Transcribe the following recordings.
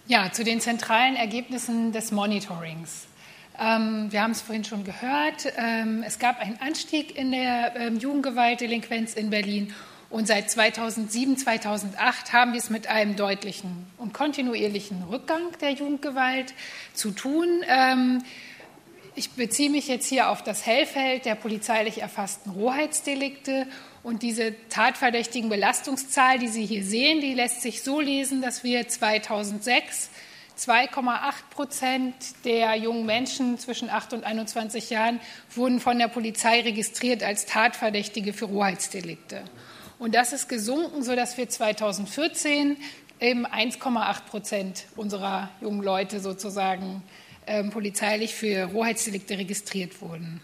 Ja, zu den zentralen Ergebnissen des Monitorings. Wir haben es vorhin schon gehört. Es gab einen Anstieg in der Jugendgewaltdelinquenz in Berlin. Und seit 2007, 2008 haben wir es mit einem deutlichen und kontinuierlichen Rückgang der Jugendgewalt zu tun. Ich beziehe mich jetzt hier auf das Hellfeld der polizeilich erfassten Rohheitsdelikte. Und diese tatverdächtigen Belastungszahl, die Sie hier sehen, die lässt sich so lesen, dass wir 2006 2,8% der jungen Menschen zwischen 8 und 21 Jahren wurden von der Polizei registriert als Tatverdächtige für Rohheitsdelikte. Und das ist gesunken, sodass wir 2014 eben 1,8% unserer jungen Leute sozusagen polizeilich für Rohheitsdelikte registriert wurden.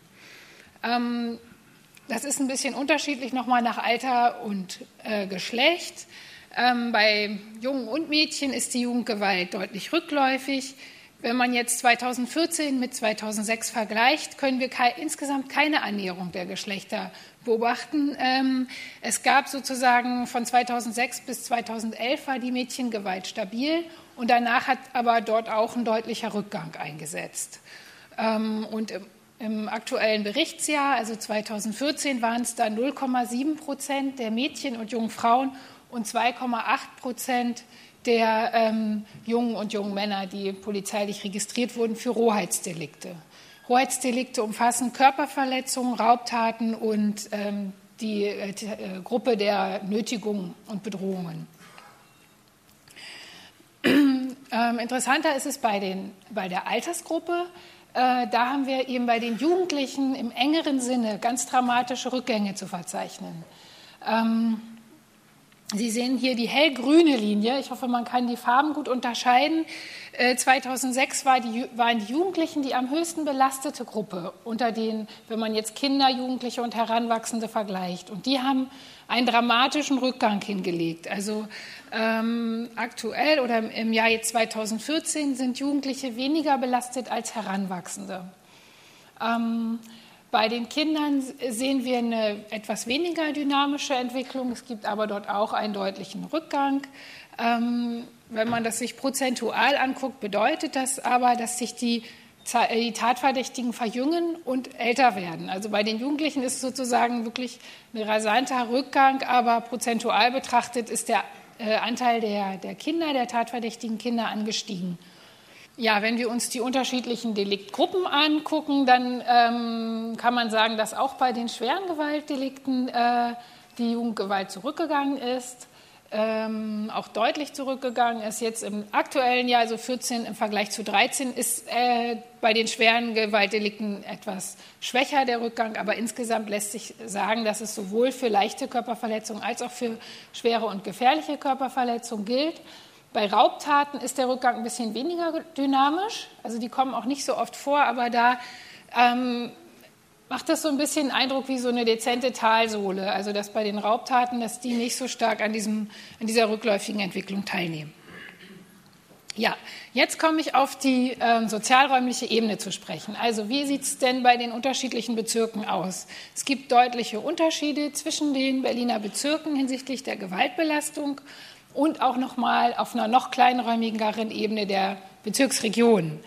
Das ist ein bisschen unterschiedlich nochmal nach Alter und Geschlecht. Bei Jungen und Mädchen ist die Jugendgewalt deutlich rückläufig. Wenn man jetzt 2014 mit 2006 vergleicht, können wir insgesamt keine Annäherung der Geschlechter beobachten. Es gab sozusagen von 2006 bis 2011 war die Mädchengewalt stabil und danach hat aber dort auch ein deutlicher Rückgang eingesetzt. Und im aktuellen Berichtsjahr, also 2014, waren es dann 0,7% der Mädchen und jungen Frauen und 2,8% der Jungen und jungen Männer, die polizeilich registriert wurden für Rohheitsdelikte. Rohheitsdelikte umfassen Körperverletzungen, Raubtaten und die Gruppe der Nötigungen und Bedrohungen. Interessanter ist es bei der Altersgruppe. Da haben wir eben bei den Jugendlichen im engeren Sinne ganz dramatische Rückgänge zu verzeichnen. Sie sehen hier die hellgrüne Linie. Ich hoffe, man kann die Farben gut unterscheiden. 2006 waren die Jugendlichen die am höchsten belastete Gruppe unter den, wenn man jetzt Kinder, Jugendliche und Heranwachsende vergleicht. Und die haben einen dramatischen Rückgang hingelegt. Also aktuell oder im Jahr jetzt 2014 sind Jugendliche weniger belastet als Heranwachsende. Bei den Kindern sehen wir eine etwas weniger dynamische Entwicklung. Es gibt aber dort auch einen deutlichen Rückgang. Wenn man das sich prozentual anguckt, bedeutet das aber, dass sich die Tatverdächtigen verjüngen und älter werden. Also bei den Jugendlichen ist es sozusagen wirklich ein rasanter Rückgang, aber prozentual betrachtet ist der Anteil der Kinder, der tatverdächtigen Kinder angestiegen. Ja, wenn wir uns die unterschiedlichen Deliktgruppen angucken, dann kann man sagen, dass auch bei den schweren Gewaltdelikten die Jugendgewalt zurückgegangen ist, auch deutlich zurückgegangen ist. Jetzt im aktuellen Jahr, also 14 im Vergleich zu 13, ist bei den schweren Gewaltdelikten etwas schwächer der Rückgang, aber insgesamt lässt sich sagen, dass es sowohl für leichte Körperverletzungen als auch für schwere und gefährliche Körperverletzungen gilt. Bei Raubtaten ist der Rückgang ein bisschen weniger dynamisch, also die kommen auch nicht so oft vor, aber da macht das so ein bisschen Eindruck wie so eine dezente Talsohle, also dass bei den Raubtaten, dass die nicht so stark an dieser rückläufigen Entwicklung teilnehmen. Ja, jetzt komme ich auf die sozialräumliche Ebene zu sprechen. Also wie sieht es denn bei den unterschiedlichen Bezirken aus? Es gibt deutliche Unterschiede zwischen den Berliner Bezirken hinsichtlich der Gewaltbelastung und auch nochmal auf einer noch kleinräumigeren Ebene der Bezirksregionen.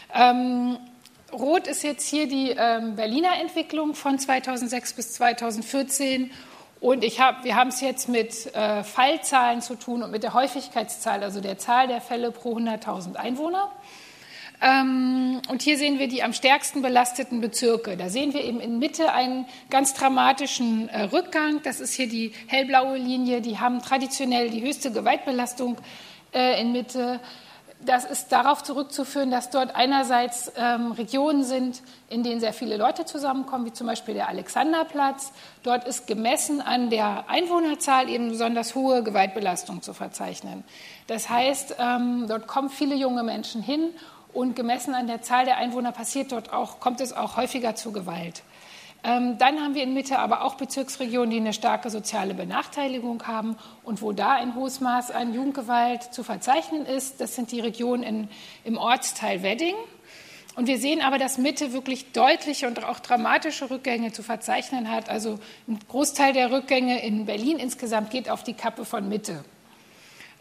Rot ist jetzt hier die Berliner Entwicklung von 2006 bis 2014 und wir haben es jetzt mit Fallzahlen zu tun und mit der Häufigkeitszahl, also der Zahl der Fälle pro 100.000 Einwohner. Und hier sehen wir die am stärksten belasteten Bezirke. Da sehen wir eben in Mitte einen ganz dramatischen Rückgang. Das ist hier die hellblaue Linie. Die haben traditionell die höchste Gewaltbelastung in Mitte. Das ist darauf zurückzuführen, dass dort einerseits Regionen sind, in denen sehr viele Leute zusammenkommen, wie zum Beispiel der Alexanderplatz. Dort ist gemessen an der Einwohnerzahl eben besonders hohe Gewaltbelastung zu verzeichnen. Das heißt, dort kommen viele junge Menschen hin. Und gemessen an der Zahl der Einwohner kommt es auch häufiger zu Gewalt. Dann haben wir in Mitte aber auch Bezirksregionen, die eine starke soziale Benachteiligung haben und wo da ein hohes Maß an Jugendgewalt zu verzeichnen ist. Das sind die Regionen im Ortsteil Wedding. Und wir sehen aber, dass Mitte wirklich deutliche und auch dramatische Rückgänge zu verzeichnen hat. Also ein Großteil der Rückgänge in Berlin insgesamt geht auf die Kappe von Mitte.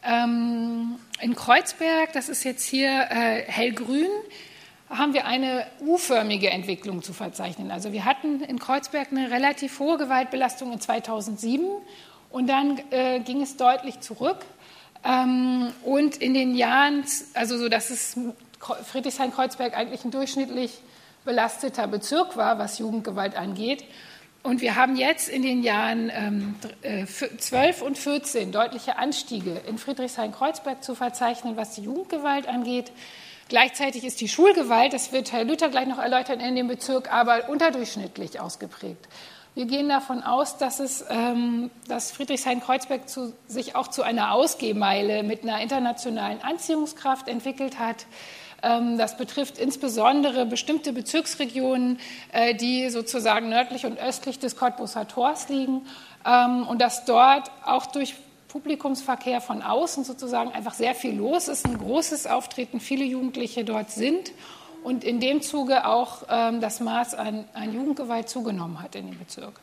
In Kreuzberg, das ist jetzt hier hellgrün, haben wir eine U-förmige Entwicklung zu verzeichnen. Also wir hatten in Kreuzberg eine relativ hohe Gewaltbelastung in 2007 und dann ging es deutlich zurück. Und in den Jahren, also so, dass es Friedrichshain-Kreuzberg eigentlich ein durchschnittlich belasteter Bezirk war, was Jugendgewalt angeht. Und wir haben jetzt in den Jahren 12 und 14 deutliche Anstiege in Friedrichshain-Kreuzberg zu verzeichnen, was die Jugendgewalt angeht. Gleichzeitig ist die Schulgewalt, das wird Herr Lüther gleich noch erläutern, in dem Bezirk aber unterdurchschnittlich ausgeprägt. Wir gehen davon aus, dass Friedrichshain-Kreuzberg sich auch zu einer Ausgehmeile mit einer internationalen Anziehungskraft entwickelt hat. Das betrifft insbesondere bestimmte Bezirksregionen, die sozusagen nördlich und östlich des Cottbuser Tors liegen, und dass dort auch durch Publikumsverkehr von außen sozusagen einfach sehr viel los ist, ein großes Auftreten, viele Jugendliche dort sind und in dem Zuge auch das Maß an Jugendgewalt zugenommen hat in dem Bezirk.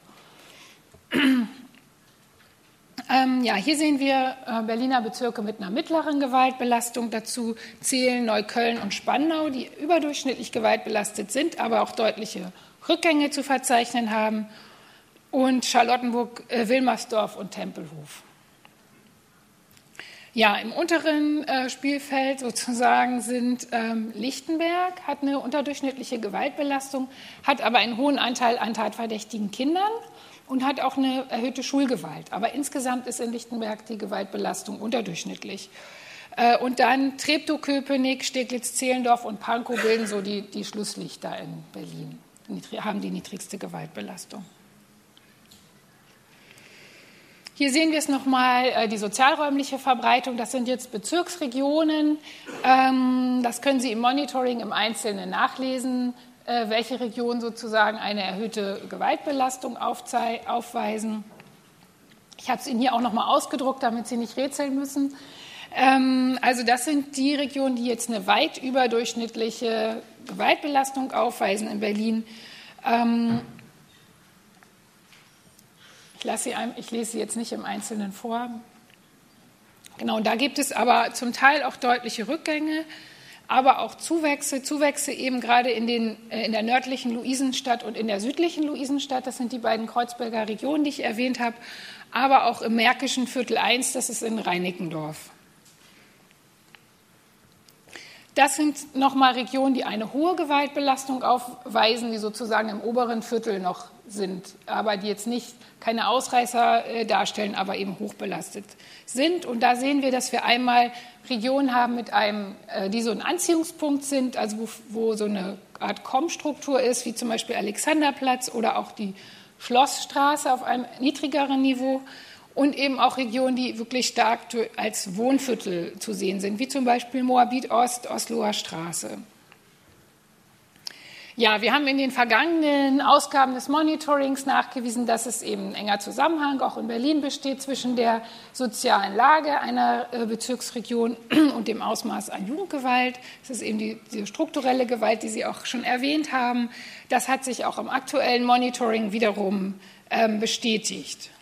Hier sehen wir Berliner Bezirke mit einer mittleren Gewaltbelastung. Dazu zählen Neukölln und Spandau, die überdurchschnittlich gewaltbelastet sind, aber auch deutliche Rückgänge zu verzeichnen haben, und Charlottenburg, Wilmersdorf und Tempelhof. Ja, im unteren Spielfeld sozusagen sind Lichtenberg, hat eine unterdurchschnittliche Gewaltbelastung, hat aber einen hohen Anteil an tatverdächtigen Kindern und hat auch eine erhöhte Schulgewalt. Aber insgesamt ist in Lichtenberg die Gewaltbelastung unterdurchschnittlich. Und dann Treptow-Köpenick, Steglitz-Zehlendorf und Pankow bilden so die Schlusslichter in Berlin, haben die niedrigste Gewaltbelastung. Hier sehen wir es nochmal, die sozialräumliche Verbreitung. Das sind jetzt Bezirksregionen. Das können Sie im Monitoring im Einzelnen nachlesen, welche Regionen sozusagen eine erhöhte Gewaltbelastung aufweisen. Ich habe es Ihnen hier auch nochmal ausgedruckt, damit Sie nicht rätseln müssen. Also das sind die Regionen, die jetzt eine weit überdurchschnittliche Gewaltbelastung aufweisen in Berlin. Ich lese sie jetzt nicht im Einzelnen vor. Genau, und da gibt es aber zum Teil auch deutliche Rückgänge, aber auch Zuwächse eben gerade in der nördlichen Luisenstadt und in der südlichen Luisenstadt. Das sind die beiden Kreuzberger Regionen, die ich erwähnt habe, aber auch im Märkischen Viertel 1, das ist in Reinickendorf. Das sind nochmal Regionen, die eine hohe Gewaltbelastung aufweisen, die sozusagen im oberen Viertel noch sind, aber die jetzt keine Ausreißer darstellen, aber eben hochbelastet sind. Und da sehen wir, dass wir einmal Regionen haben die so ein Anziehungspunkt sind, also wo so eine Art Kommstruktur ist, wie zum Beispiel Alexanderplatz oder auch die Schlossstraße auf einem niedrigeren Niveau. Und eben auch Regionen, die wirklich stark als Wohnviertel zu sehen sind, wie zum Beispiel Moabit Ost, Osloer Straße. Ja, wir haben in den vergangenen Ausgaben des Monitorings nachgewiesen, dass es eben ein enger Zusammenhang auch in Berlin besteht zwischen der sozialen Lage einer Bezirksregion und dem Ausmaß an Jugendgewalt. Das ist eben diese strukturelle Gewalt, die Sie auch schon erwähnt haben. Das hat sich auch im aktuellen Monitoring wiederum bestätigt.